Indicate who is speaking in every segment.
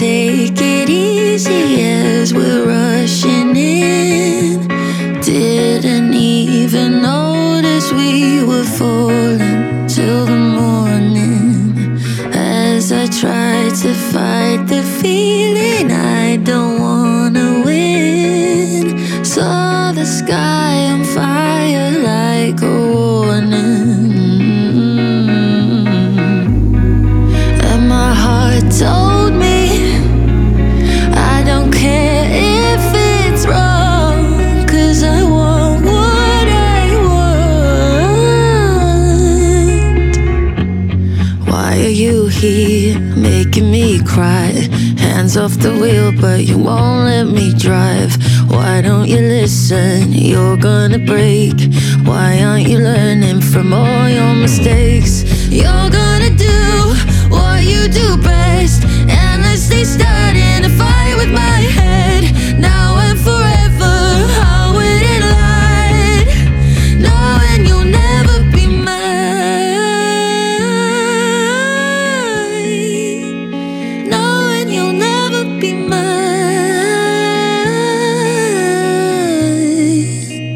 Speaker 1: take it easy as we're rushing in. Didn't even notice we were falling till the morning. As I tried to fight the feeling I don't wanna win, saw the sky on fire like a warning. And my heart told me I don't care if it's wrong, 'cause I want what I want. Why are you here making me cry? Hands off the wheel but you won't let me drive. Why don't you listen? You're gonna break. Why aren't you learning from all your mistakes? You're gonna do what you do best, endlessly starting a fire with my head. Now and forever, how would it lie, knowing you'll never be mine, knowing you'll never be mine.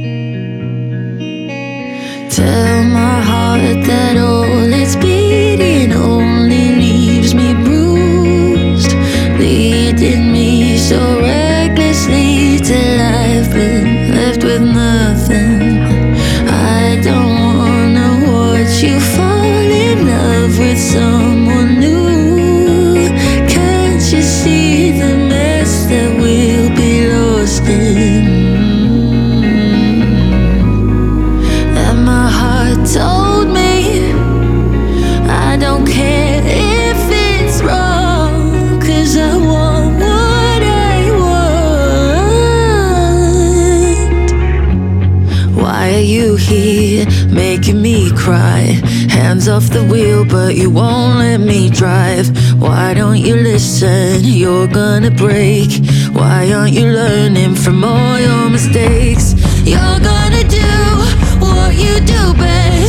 Speaker 1: Tell my heart that all its beating only leaves me bruised, leading me so recklessly till I've been left with nothing. I don't wanna watch you fall in love with someone new. Can't you see the mess that we'll be lost in? And my heart told me I don't care if it's wrong, 'cause I want what I want. Why are you here making me cry? Hands off the wheel but you won't let me drive. Why don't you listen? You're gonna break. Why aren't you learning from all your mistakes? You're gonna do what you do best,